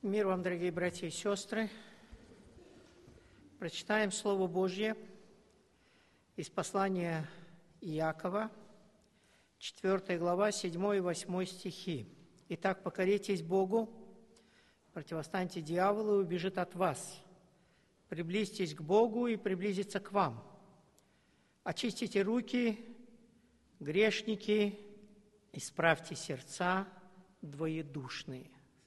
Мир вам, дорогие братья и сестры. Прочитаем Слово Божье из послания Иакова, 4 глава, 7 и 8 стихи. «Итак, покоритесь Богу, противостаньте дьяволу, и убежит от вас. Приблизьтесь к Богу, и приблизится к вам. Очистите руки, грешники, исправьте сердца двоедушные».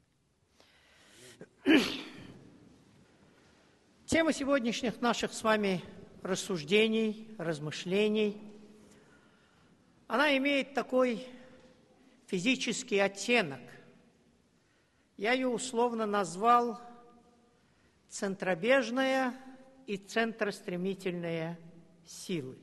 Тема сегодняшних наших с вами рассуждений, размышлений, она имеет такой физический оттенок. Я ее условно назвал центробежная и центростремительная силы.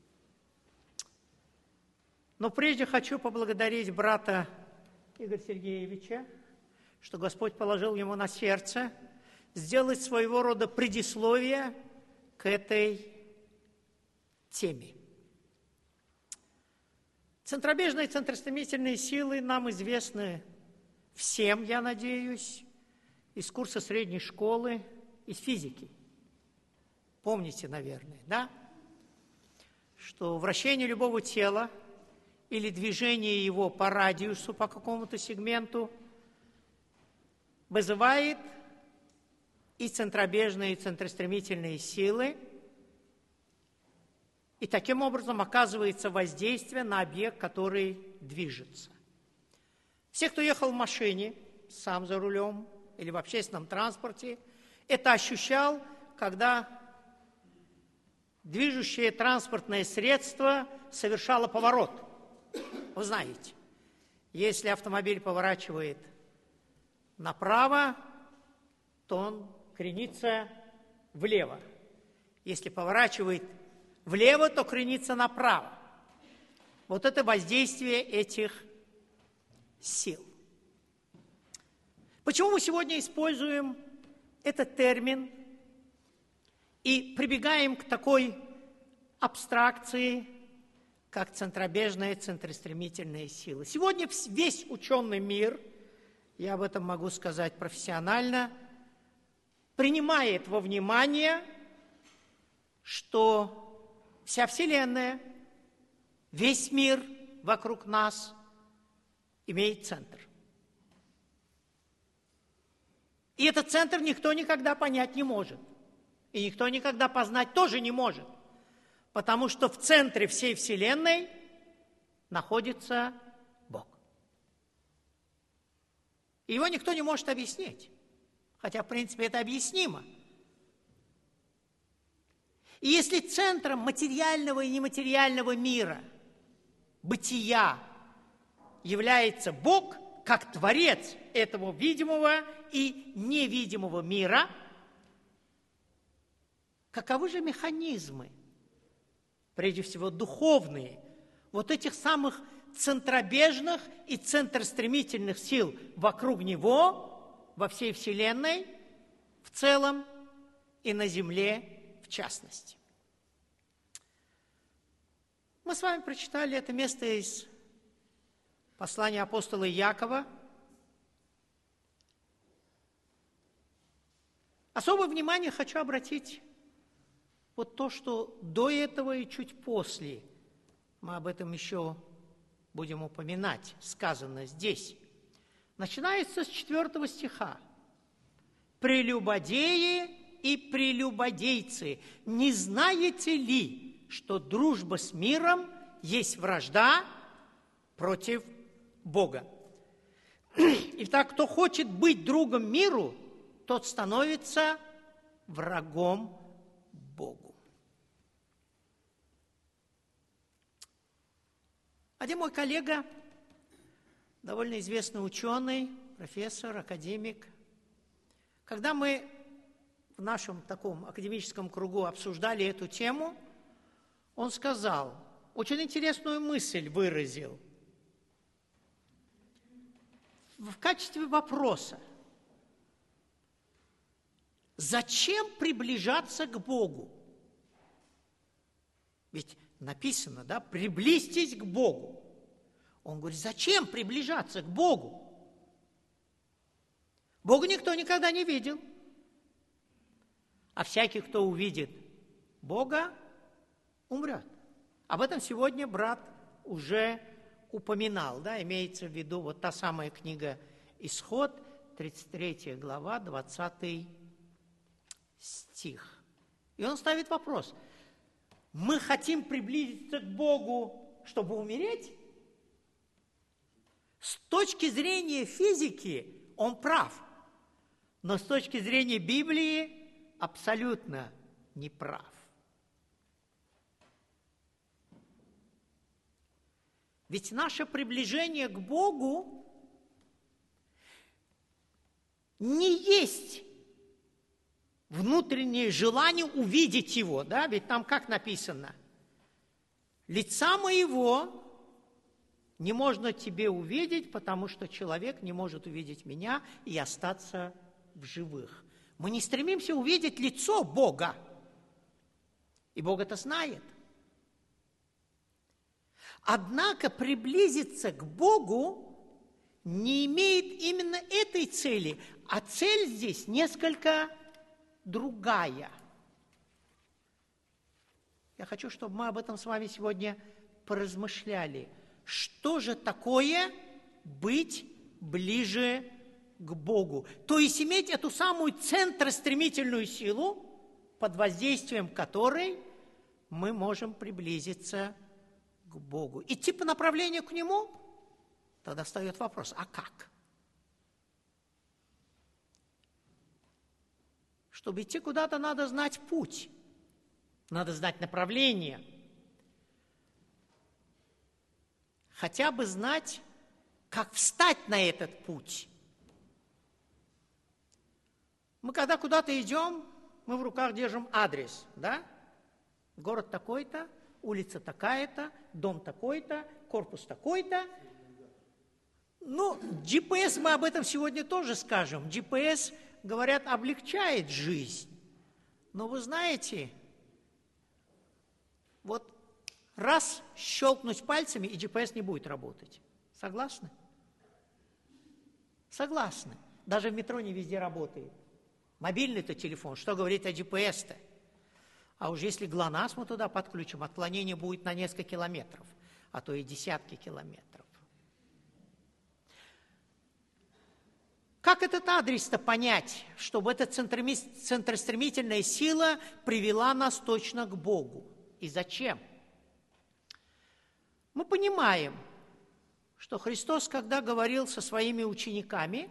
Но прежде хочу поблагодарить брата Игоря Сергеевича, что Господь положил ему на сердце сделать своего рода предисловие к этой теме. Центробежные и центростремительные силы нам известны всем, я надеюсь, из курса средней школы, из физики. Помните, наверное, да? Что вращение любого тела или движение его по радиусу, по какому-то сегменту, вызывает и центробежные, и центростремительные силы, и таким образом оказывается воздействие на объект, который движется. Все, кто ехал в машине, сам за рулем или в общественном транспорте, это ощущал, когда движущее транспортное средство совершало поворот. Вы знаете, если автомобиль поворачивает направо, то он кренится влево. Если поворачивает влево, то кренится направо. Вот это воздействие этих сил. Почему мы сегодня используем этот термин и прибегаем к такой абстракции, как центробежная, центростремительная сила? Сегодня весь ученый мир, я об этом могу сказать профессионально, принимает во внимание, что вся Вселенная, весь мир вокруг нас имеет центр. И этот центр никто никогда понять не может. И никто никогда познать тоже не может. Потому что в центре всей Вселенной находится Бог. И его никто не может объяснить. Хотя, в принципе, это объяснимо. И если центром материального и нематериального мира, бытия, является Бог, как Творец этого видимого и невидимого мира, каковы же механизмы, прежде всего духовные, вот этих самых центробежных и центростремительных сил вокруг Него, во всей Вселенной в целом и на Земле в частности. Мы с вами прочитали это место из послания апостола Иакова. Особое внимание хочу обратить вот то, что до этого и чуть после, мы об этом еще будем упоминать, сказано здесь. Начинается с 4 стиха. «Прелюбодеи и прелюбодейцы, не знаете ли, что дружба с миром есть вражда против Бога? Итак, кто хочет быть другом миру, тот становится врагом Богу». Один мой коллега, довольно известный ученый, профессор, академик, когда мы в нашем таком академическом кругу обсуждали эту тему, он сказал, очень интересную мысль выразил в качестве вопроса. Зачем приближаться к Богу? Ведь написано, да, приблизьтесь к Богу. Он говорит, зачем приближаться к Богу? Бога никто никогда не видел. А всякий, кто увидит Бога, умрет. Об этом сегодня брат уже упоминал, да, имеется в виду вот та самая книга «Исход», 33 глава, 20 стих. И он ставит вопрос: мы хотим приблизиться к Богу, чтобы умереть? С точки зрения физики он прав, но с точки зрения Библии абсолютно не прав. Ведь наше приближение к Богу не есть внутреннее желание увидеть Его, да? Ведь там как написано? Лица моего не можно тебе увидеть, потому что человек не может увидеть меня и остаться в живых. Мы не стремимся увидеть лицо Бога, и Бог это знает. Однако приблизиться к Богу не имеет именно этой цели, а цель здесь несколько другая. Я хочу, чтобы мы об этом с вами сегодня поразмышляли. Что же такое быть ближе к Богу? То есть иметь эту самую центростремительную силу, под воздействием которой мы можем приблизиться к Богу. Идти по направлению к Нему? Тогда встает вопрос: а как? Чтобы идти куда-то, надо знать путь, надо знать направление. Хотя бы знать, как встать на этот путь. Мы когда куда-то идем, мы в руках держим адрес, да? Город такой-то, улица такая-то, дом такой-то, корпус такой-то. Ну, GPS, мы об этом сегодня тоже скажем. GPS, говорят, облегчает жизнь. Но вы знаете, вот раз щелкнуть пальцами, и GPS не будет работать. Согласны? Согласны. Даже в метро не везде работает. Мобильный-то телефон, что говорить о GPS-то? А уж если ГЛОНАСС мы туда подключим, отклонение будет на несколько километров, а то и десятки километров. Как этот адрес-то понять, чтобы эта центростремительная сила привела нас точно к Богу? И зачем? Мы понимаем, что Христос, когда говорил со своими учениками,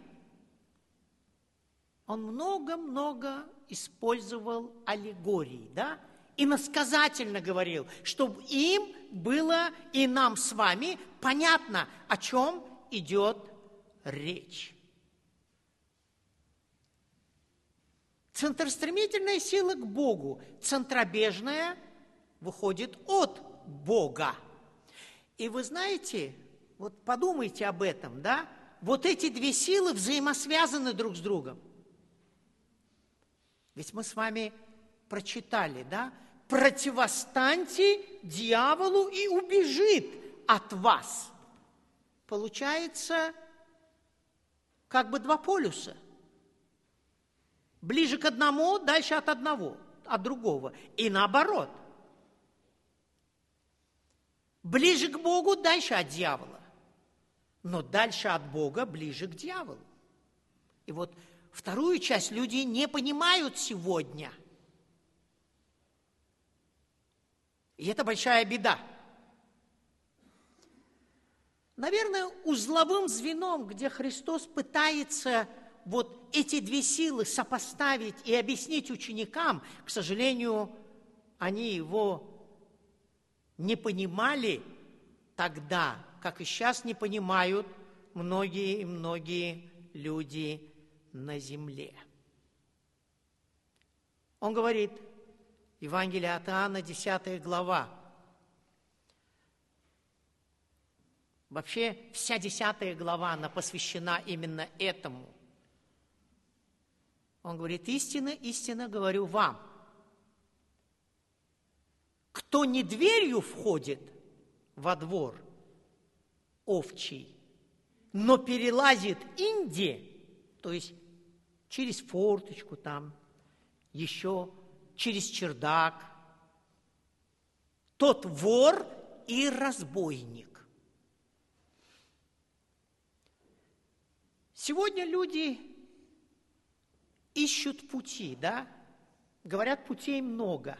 Он много-много использовал аллегорий, да? Иносказательно говорил, чтобы им было и нам с вами понятно, о чем идет речь. Центростремительная сила к Богу, центробежная выходит от Бога. И вы знаете, вот подумайте об этом, да? Вот эти две силы взаимосвязаны друг с другом. Ведь мы с вами прочитали, да? Противостаньте дьяволу и убежит от вас. Получается, как бы два полюса. Ближе к одному, дальше от одного, от другого. И наоборот. Ближе к Богу, дальше от дьявола. Но дальше от Бога, ближе к дьяволу. И вот вторую часть люди не понимают сегодня. И это большая беда. Наверное, узловым звеном, где Христос пытается вот эти две силы сопоставить и объяснить ученикам, к сожалению, они его не понимали тогда, как и сейчас не понимают многие и многие люди на земле. Он говорит, Евангелие от Иоанна, 10 глава. Вообще, вся 10 глава, она посвящена именно этому. Он говорит, истинно, истинно говорю вам, кто не дверью входит во двор овчий, но перелазит инде, то есть через форточку там, еще через чердак. Тот вор и разбойник. Сегодня люди ищут пути, да? Говорят, путей много.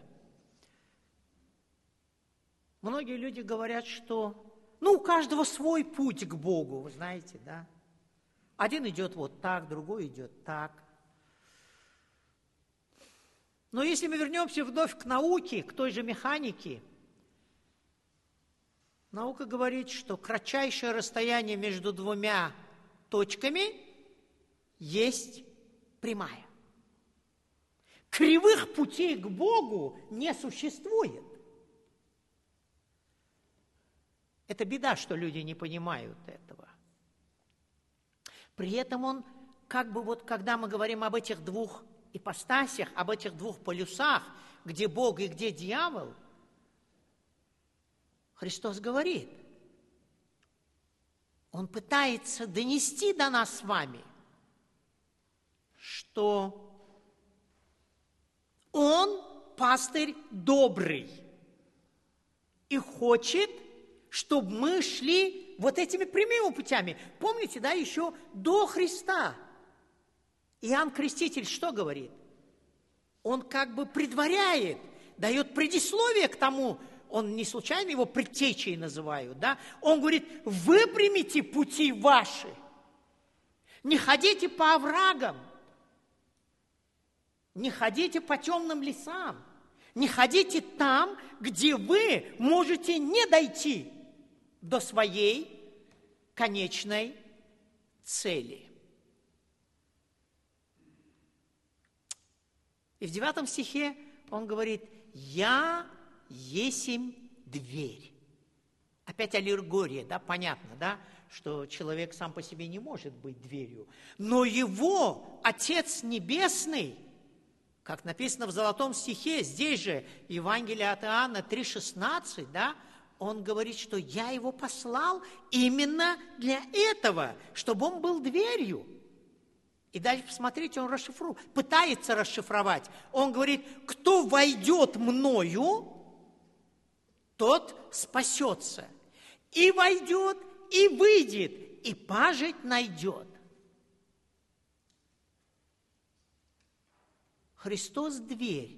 Многие люди говорят, что, у каждого свой путь к Богу, вы знаете, да? Один идет вот так, другой идет так. Но если мы вернемся вновь к науке, к той же механике, наука говорит, что кратчайшее расстояние между двумя точками есть прямая. Кривых путей к Богу не существует. Это беда, что люди не понимают этого. При этом он, когда мы говорим об этих двух ипостасях, об этих двух полюсах, где Бог и где дьявол, Христос говорит, Он пытается донести до нас с вами, что Он пастырь добрый и хочет, чтобы мы шли вот этими прямыми путями. Помните, да, еще до Христа Иоанн Креститель что говорит? Он предваряет, дает предисловие к тому, он не случайно его предтечей называют, да? Он говорит, выпрямите пути ваши, не ходите по оврагам, не ходите по темным лесам, не ходите там, где вы можете не дойти до своей конечной цели. И в 9 стихе он говорит, «Я есмь дверь». Опять аллегория, да, понятно, да, что человек сам по себе не может быть дверью. Но его Отец Небесный, как написано в золотом стихе, здесь же, Евангелие от Иоанна 3,16, да, он говорит, что я его послал именно для этого, чтобы он был дверью. И дальше, посмотрите, он пытается расшифровать. Он говорит, кто войдет мною, тот спасется. И войдет, и выйдет, и пажить найдет. Христос – дверь.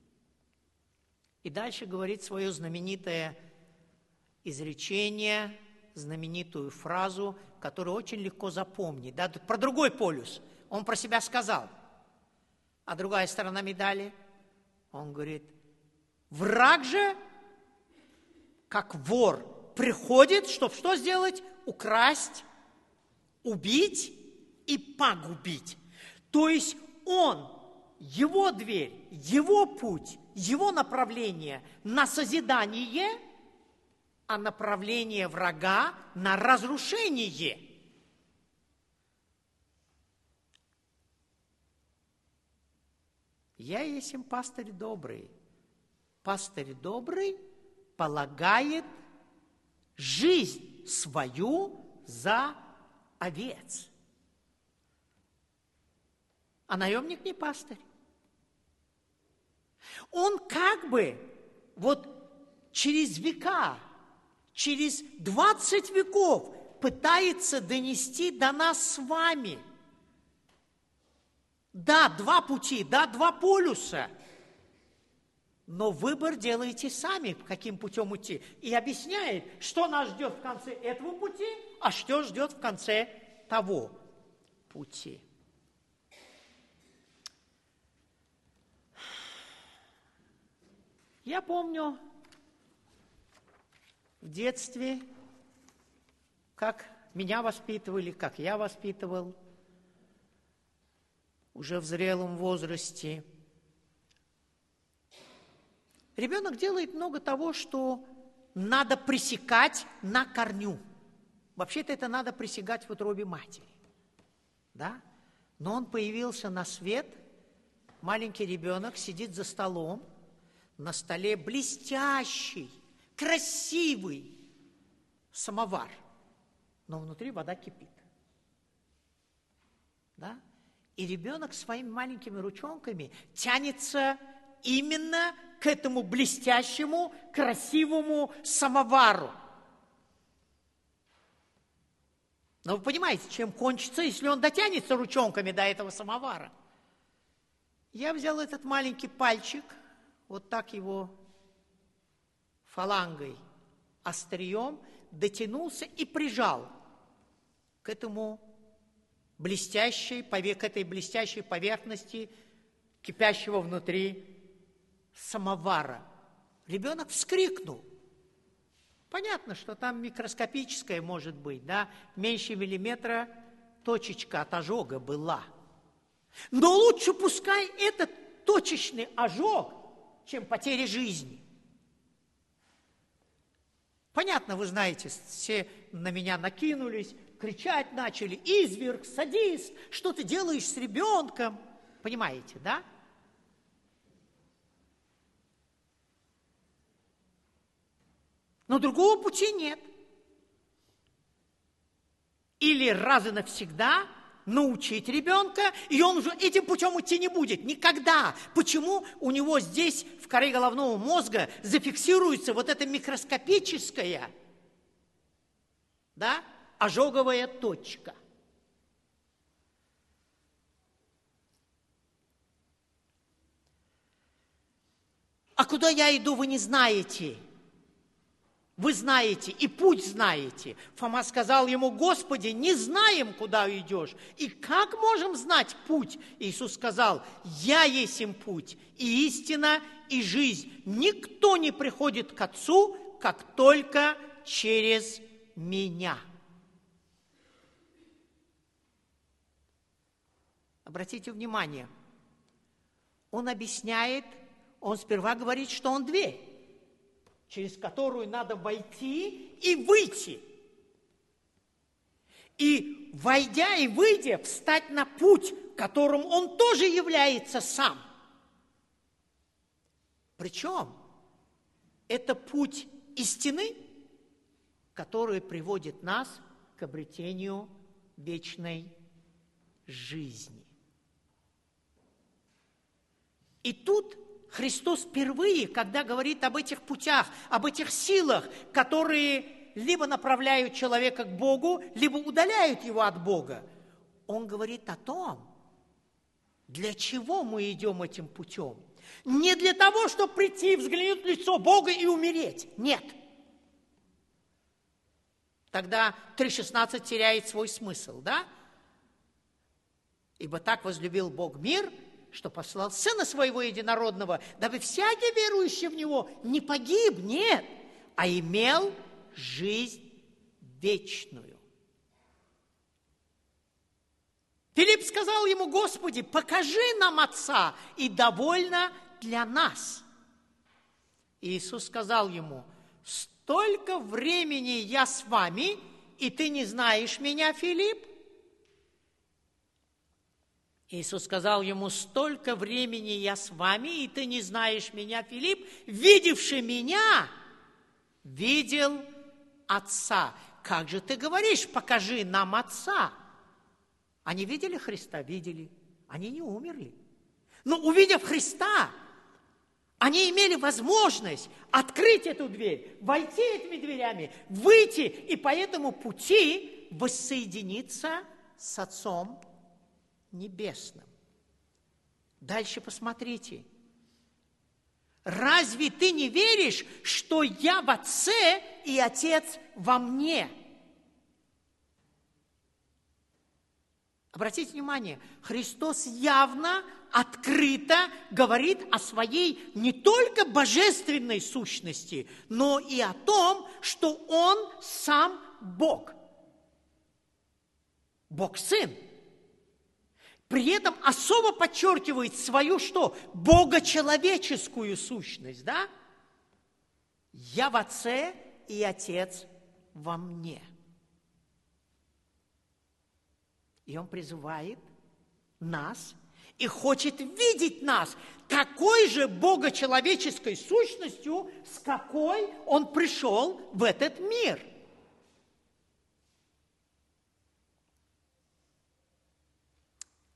И дальше говорит свое знаменитое изречение, знаменитую фразу, которую очень легко запомнить. Да? Про другой полюс. Он про себя сказал. А другая сторона медали, он говорит, враг же, как вор, приходит, чтобы что сделать? Украсть, убить и погубить. То есть он, его дверь, его путь, его направление на созидание, а направление врага на разрушение. Я есть им пастырь добрый. Пастырь добрый полагает жизнь свою за овец. А наемник не пастырь. Он через века, через 20 веков пытается донести до нас с вами. Да, 2 пути, да, 2 полюса. Но выбор делаете сами, каким путем идти. И объясняет, что нас ждет в конце этого пути, а что ждет в конце того пути. Я помню в детстве, как меня воспитывали, как я воспитывал, уже в зрелом возрасте. Ребенок делает много того, что надо пресекать на корню. Вообще-то это надо пресекать в утробе матери. Да? Но он появился на свет, маленький ребенок сидит за столом, на столе блестящий, красивый самовар, но внутри вода кипит. Да? И ребенок своими маленькими ручонками тянется именно к этому блестящему, красивому самовару. Но вы понимаете, чем кончится, если он дотянется ручонками до этого самовара. Я взял этот маленький пальчик, вот так его фалангой, острием, дотянулся и прижал к этому к этой блестящей поверхности кипящего внутри самовара. Ребенок вскрикнул. Понятно, что там микроскопическое может быть, да, меньше миллиметра точечка от ожога была. Но лучше пускай этот точечный ожог, чем потеря жизни. Понятно, вы знаете, все на меня накинулись, кричать начали: изверг, садист, что ты делаешь с ребенком? Понимаете, да? Но другого пути нет. Или раз и навсегда научить ребенка, и он уже этим путем идти не будет. Никогда. Почему у него здесь, в коре головного мозга, зафиксируется вот эта микроскопическая, да, ожоговая точка? А куда я иду, вы не знаете. Вы знаете, и путь знаете. Фома сказал ему: Господи, не знаем, куда идешь. И как можем знать путь? Иисус сказал: я есть им путь, и истина, и жизнь. Никто не приходит к Отцу, как только через меня. Обратите внимание, он объясняет, он сперва говорит, что он дверь, через которую надо войти и выйти. И, войдя и выйдя, встать на путь, которым он тоже является сам. Причем это путь истины, который приводит нас к обретению вечной жизни. И тут Христос впервые, когда говорит об этих путях, об этих силах, которые либо направляют человека к Богу, либо удаляют его от Бога, он говорит о том, для чего мы идем этим путем. Не для того, чтобы прийти, взглянуть в лицо Бога и умереть. Нет. Тогда 3:16 теряет свой смысл, да? Ибо так возлюбил Бог мир, что послал Сына Своего Единородного, дабы всякий верующий в Него не погиб, нет, а имел жизнь вечную. Филипп сказал ему: Господи, покажи нам Отца, и довольно для нас. И Иисус сказал ему: столько времени я с вами, и ты не знаешь меня, Филипп? Иисус сказал ему: столько времени я с вами, и ты не знаешь меня, Филипп? Видевший меня, видел Отца. Как же ты говоришь: покажи нам Отца? Они видели Христа? Видели. Они не умерли. Но увидев Христа, они имели возможность открыть эту дверь, войти этими дверями, выйти и по этому пути воссоединиться с Отцом Небесным. Дальше посмотрите. Разве ты не веришь, что я в Отце и Отец во мне? Обратите внимание, Христос явно, открыто говорит о своей не только божественной сущности, но и о том, что Он сам Бог. Бог-сын. При этом особо подчеркивает свою что? Богочеловеческую сущность, да? Я в Отце, и Отец во мне. И Он призывает нас и хочет видеть нас такой же богочеловеческой сущностью, с какой Он пришел в этот мир.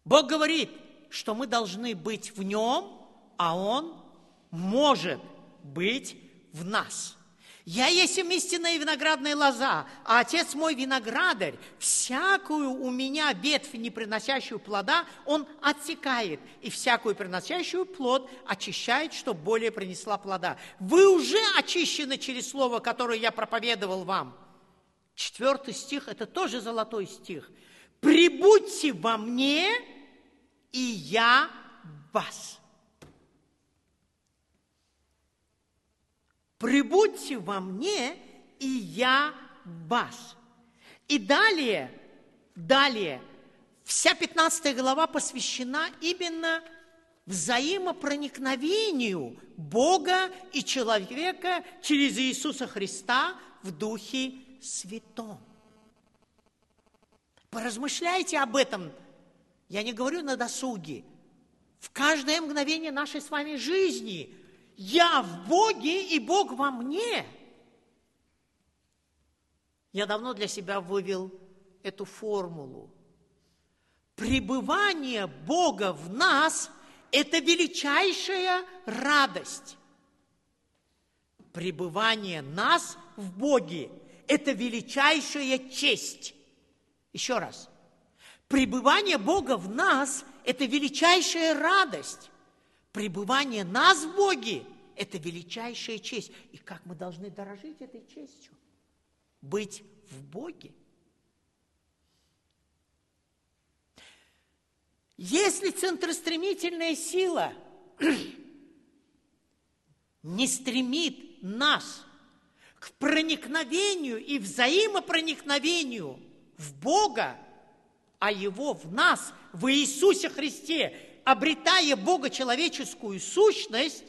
Бог говорит, что мы должны быть в Нем, а Он может быть в нас. Я есть истинная виноградная лоза, а Отец мой виноградарь. Всякую у меня ветвь, не приносящую плода, Он отсекает, и всякую приносящую плод очищает, чтобы более принесла плода. Вы уже очищены через слово, которое я проповедовал вам. 4 стих, это тоже золотой стих. «Прибудьте во мне, и я в вас». «Прибудьте во мне, и я в вас». И далее, вся 15 глава посвящена именно взаимопроникновению Бога и человека через Иисуса Христа в Духе Святом. Поразмышляйте об этом. Я не говорю на досуге. В каждое мгновение нашей с вами жизни я в Боге, и Бог во мне. Я давно для себя вывел эту формулу. Пребывание Бога в нас – это величайшая радость. Пребывание нас в Боге – это величайшая честь. Еще раз. Пребывание Бога в нас – это величайшая радость. Пребывание нас в Боге – это величайшая честь. И как мы должны дорожить этой честью? Быть в Боге. Если центростремительная сила не стремит нас к проникновению и взаимопроникновению в Бога, а Его в нас, в Иисусе Христе, обретая богочеловеческую сущность,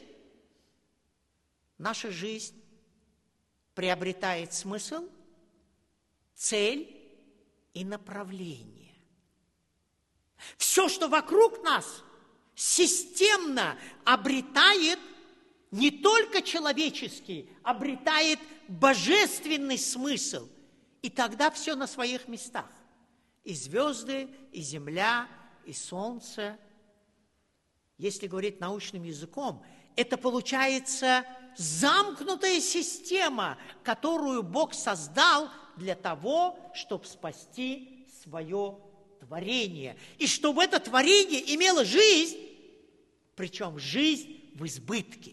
наша жизнь приобретает смысл, цель и направление. Все, что вокруг нас, системно обретает не только человеческий, обретает божественный смысл. И тогда все на своих местах. И звезды, и земля, и солнце. Если говорить научным языком, это получается замкнутая система, которую Бог создал для того, чтобы спасти свое творение. И чтобы это творение имело жизнь, причем жизнь в избытке.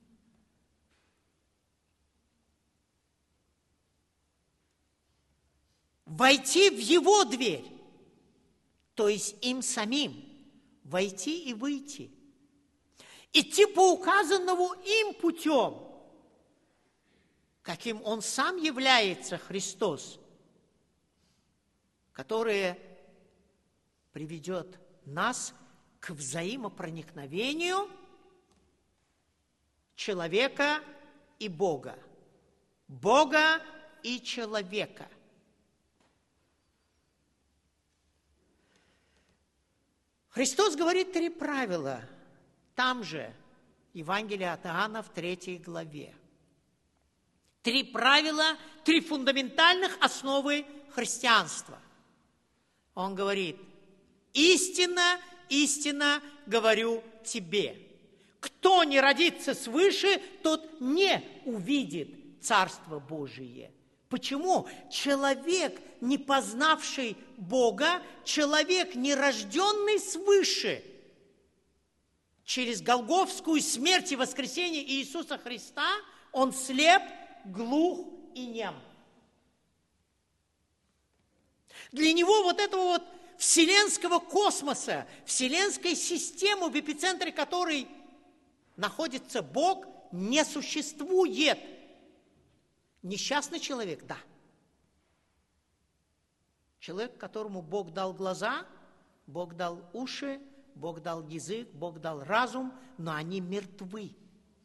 Войти в Его дверь, то есть им самим, войти и выйти. Идти по указанному им путем, каким Он сам является, Христос, который приведет нас к взаимопроникновению человека и Бога, Бога и человека. Христос говорит 3 правила. Там же, Евангелие от Иоанна в 3 главе. 3 правила, 3 фундаментальных основы христианства. Он говорит: истинно, истинно говорю тебе, кто не родится свыше, тот не увидит Царство Божие. Почему? Человек, не познавший Бога, человек, не рожденный свыше, через голгофскую смерть и воскресение Иисуса Христа, он слеп, глух и нем. Для него вот этого вот вселенского космоса, вселенской системы, в эпицентре которой находится Бог, не существует. Несчастный человек, да. Человек, которому Бог дал глаза, Бог дал уши, Бог дал язык, Бог дал разум, но они мертвы.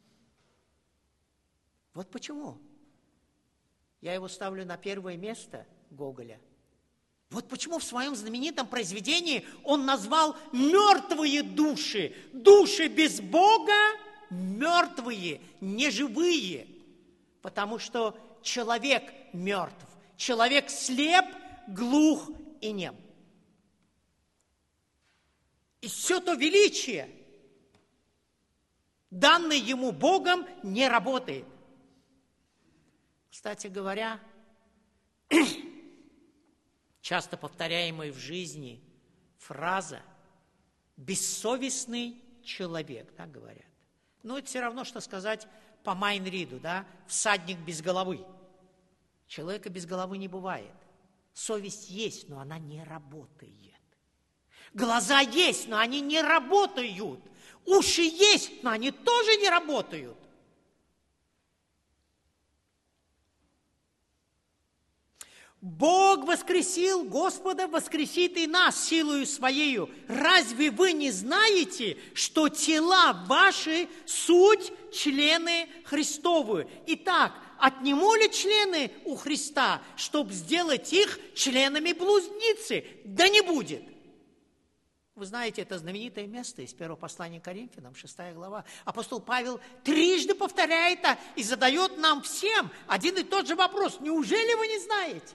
Вот почему я его ставлю на первое место, Гоголя. Вот почему в своем знаменитом произведении он назвал мертвые души. Души без Бога мертвые, неживые. Потому что человек мертв, человек слеп, глух и нем. И все то величие, данное ему Богом, не работает. Кстати говоря, часто повторяемая в жизни фраза «бессовестный человек», да, говорят. Но это все равно, что сказать по Майн-Риду, да, «всадник без головы». Человека без головы не бывает. Совесть есть, но она не работает. Глаза есть, но они не работают. Уши есть, но они тоже не работают. Бог воскресил Господа, воскресит и нас силою Своею. Разве вы не знаете, что тела ваши суть члены Христовы? Итак, отниму ли члены у Христа, чтобы сделать их членами блудницы? Да не будет. Вы знаете, это знаменитое место из первого послания к Коринфянам, 6 глава. Апостол Павел трижды повторяет это и задает нам всем один и тот же вопрос. Неужели вы не знаете?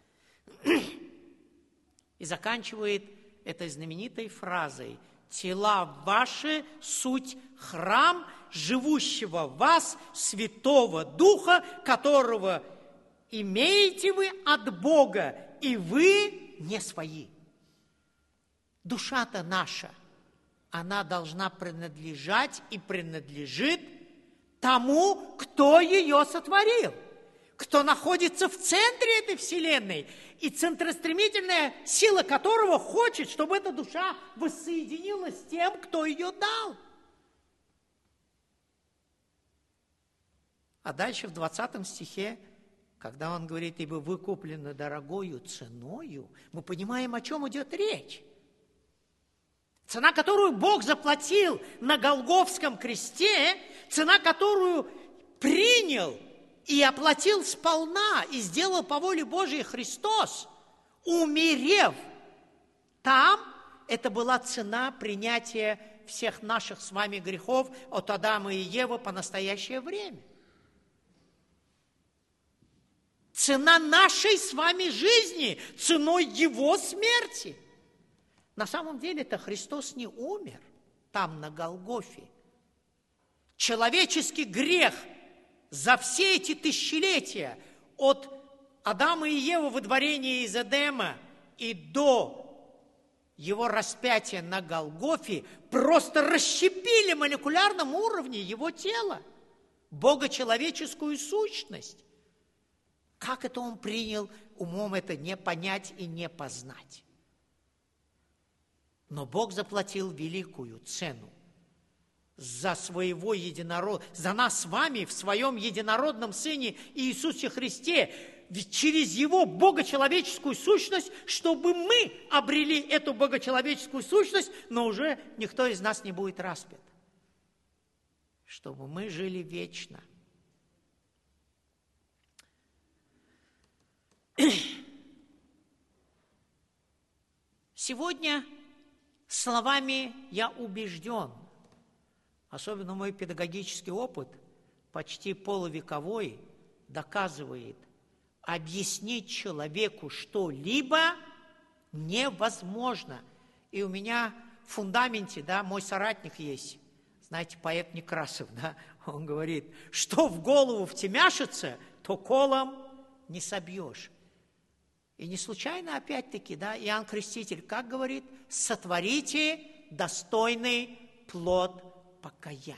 И заканчивает этой знаменитой фразой: «Тела ваши суть храм живущего в вас Святого Духа, которого имеете вы от Бога, и вы не свои». Душа-то наша, она должна принадлежать и принадлежит тому, кто ее сотворил, кто находится в центре этой вселенной, и центростремительная сила которого хочет, чтобы эта душа воссоединилась с тем, кто ее дал. А дальше в 20 стихе, когда он говорит: «Ибо вы куплены дорогою ценою», мы понимаем, о чем идет речь. Цена, которую Бог заплатил на Голгофском кресте, цена, которую принял и оплатил сполна, и сделал по воле Божией Христос, умерев там, это была цена принятия всех наших с вами грехов от Адама и Евы по настоящее время. Цена нашей с вами жизни, ценой Его смерти. На самом деле-то Христос не умер там, на Голгофе. Человеческий грех за все эти тысячелетия от Адама и Евы выдворения из Эдема и до его распятия на Голгофе просто расщепили в молекулярном уровне его тело, богочеловеческую сущность. Как это он принял, умом это не понять и не познать. Но Бог заплатил великую цену за своего единородного, за нас с вами в своем единородном Сыне Иисусе Христе, ведь через Его богочеловеческую сущность, чтобы мы обрели эту богочеловеческую сущность, но уже никто из нас не будет распят. Чтобы мы жили вечно. Сегодня словами я убежден, особенно мой педагогический опыт, почти полувековой, доказывает, объяснить человеку что-либо невозможно. И у меня в фундаменте, да, мой соратник есть, знаете, поэт Некрасов, да, он говорит, что в голову втемяшится, то колом не собьешь. И не случайно, опять-таки, да, Иоанн Креститель, как говорит, сотворите достойный плод покаяния.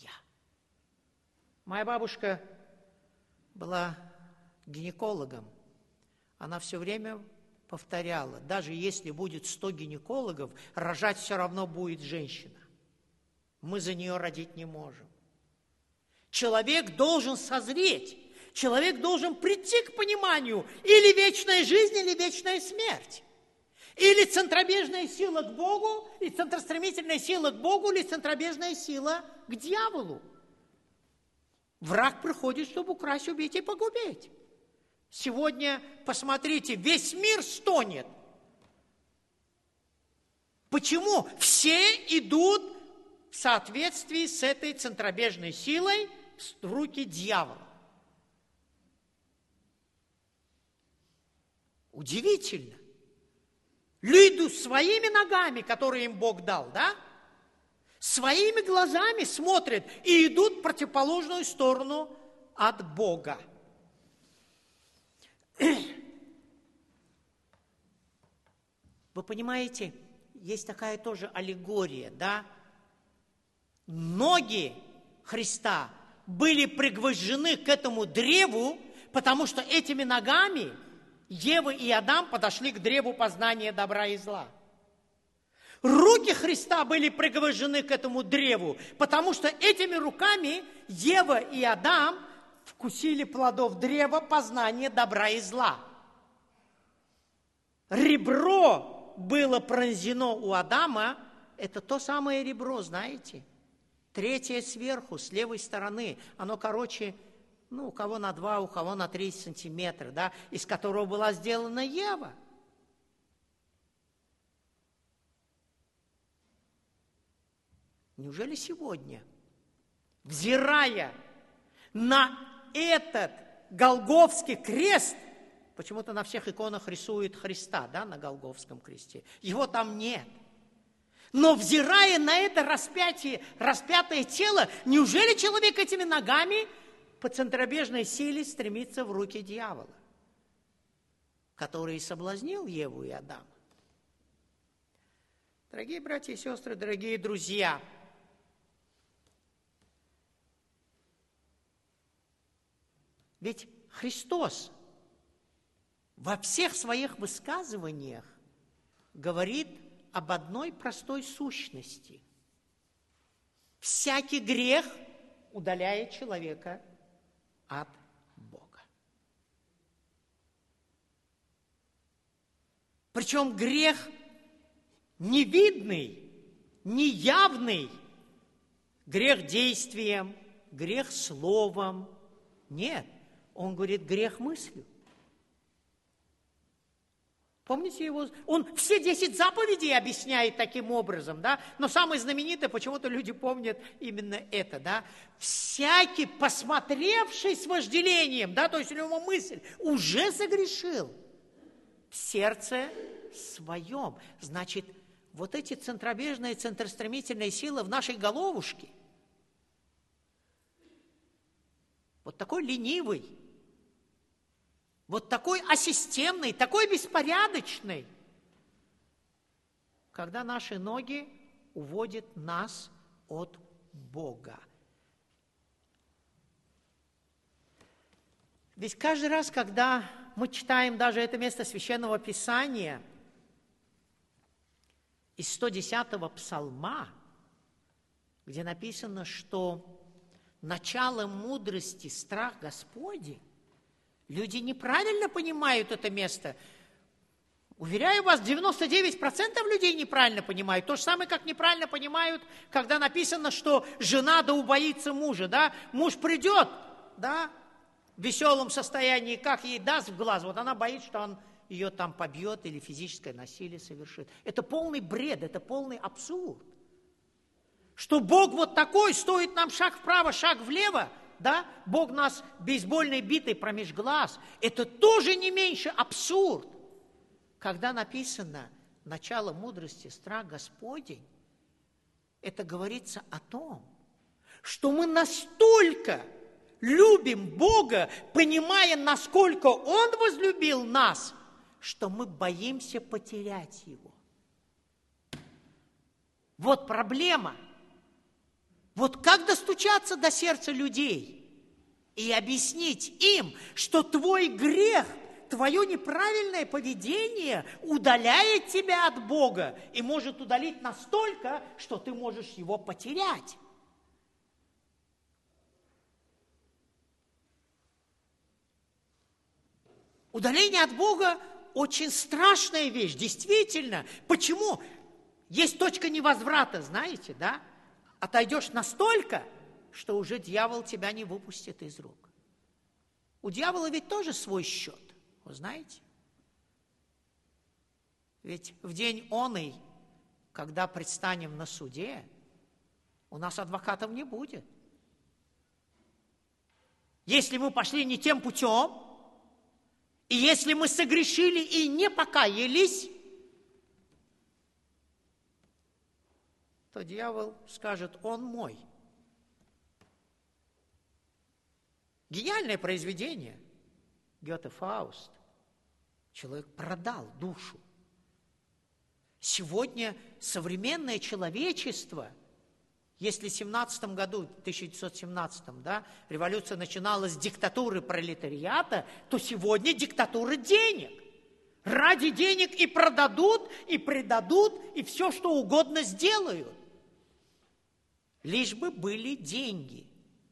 Моя бабушка была гинекологом. Она все время повторяла, даже если будет 100 гинекологов, рожать все равно будет женщина. Мы за нее родить не можем. Человек должен созреть. Человек должен прийти к пониманию или вечная жизнь, или вечная смерть. Или центробежная сила к Богу, или центростремительная сила к Богу, или центробежная сила к дьяволу. Враг приходит, чтобы украсть, убить и погубить. Сегодня, посмотрите, весь мир стонет. Почему? Все идут в соответствии с этой центробежной силой в руки дьявола. Удивительно. Люди своими ногами, которые им Бог дал, да, своими глазами смотрят и идут в противоположную сторону от Бога. Вы понимаете, есть такая тоже аллегория, да? Ноги Христа были пригвождены к этому древу, потому что этими ногами Ева и Адам подошли к древу познания добра и зла. Руки Христа были пригвождены к этому древу, потому что этими руками Ева и Адам вкусили плодов древа познания добра и зла. Ребро было пронзено у Адама, это то самое ребро, знаете, третье сверху, с левой стороны, оно короче, у кого на 2, у кого на 3 сантиметра, да, из которого была сделана Ева. Неужели сегодня, взирая на этот Голгофский крест, почему-то на всех иконах рисует Христа, да, на Голгофском кресте. Его там нет. Но взирая на это распятое тело, неужели человек этими ногами по центробежной силе стремится в руки дьявола, который соблазнил Еву и Адама? Дорогие братья и сестры, дорогие друзья, ведь Христос во всех своих высказываниях говорит об одной простой сущности. Всякий грех удаляет человека от Бога. Причем грех невидный, неявный, грех действием, грех словом. Нет, он говорит грех мыслью. Помните его? Он все 10 заповедей объясняет таким образом, да? Но самое знаменитое, почему-то люди помнят именно это, да? Всякий, посмотревший с вожделением, да, то есть у него мысль, уже согрешил в сердце своем. Значит, вот эти центробежные, центростремительные силы в нашей головушке, вот такой ленивый, вот такой асистемный, такой беспорядочный, когда наши ноги уводят нас от Бога. Ведь каждый раз, когда мы читаем даже это место Священного Писания из 110-го псалма, где написано, что начало мудрости – страх Господень, люди неправильно понимают это место. Уверяю вас, 99% людей неправильно понимают. То же самое, как неправильно понимают, когда написано, что жена да убоится мужа. Да? Муж придет, да, в веселом состоянии, как ей даст в глаз. Вот она боится, что он ее там побьет или физическое насилие совершит. Это полный бред, это полный абсурд. Что Бог вот такой, стоит нам шаг вправо, шаг влево, да, Бог нас бейсбольной битой промеж глаз. Это тоже не меньше абсурд. Когда написано «начало мудрости, страх Господень», это говорится о том, что мы настолько любим Бога, понимая, насколько Он возлюбил нас, что мы боимся потерять Его. Вот проблема. Вот как достучаться до сердца людей и объяснить им, что твой грех, твое неправильное поведение удаляет тебя от Бога и может удалить настолько, что ты можешь его потерять. Удаление от Бога очень страшная вещь, действительно. Почему? Есть точка невозврата, знаете, да? Отойдешь настолько, что уже дьявол тебя не выпустит из рук. У дьявола ведь тоже свой счет, вы знаете? Ведь в день оный, когда предстанем на суде, у нас адвокатов не будет. Если мы пошли не тем путем, и если мы согрешили и не покаялись, то дьявол скажет: он мой. Гениальное произведение. Гёте, Фауст. Человек продал душу. Сегодня современное человечество, если в 17 году, 1917, да, революция начиналась с диктатуры пролетариата, то сегодня диктатура денег. Ради денег и продадут, и предадут, и все, что угодно сделают. Лишь бы были деньги.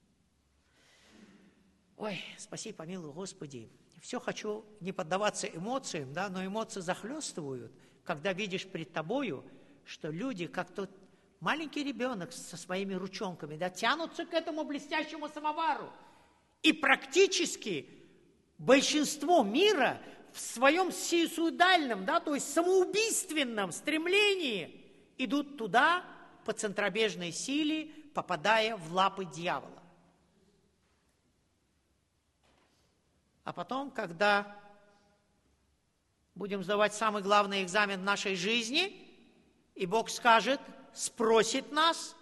Ой, спаси, помилуй, Господи. Все хочу не поддаваться эмоциям, да, но эмоции захлестывают, когда видишь перед тобою, что люди, как тот маленький ребенок со своими ручонками, да, тянутся к этому блестящему самовару. И практически большинство мира в своем суицидальном, да, то есть самоубийственном стремлении идут туда по центробежной силе, попадая в лапы дьявола. А потом, когда будем сдавать самый главный экзамен в нашей жизни, и Бог скажет, спросит нас,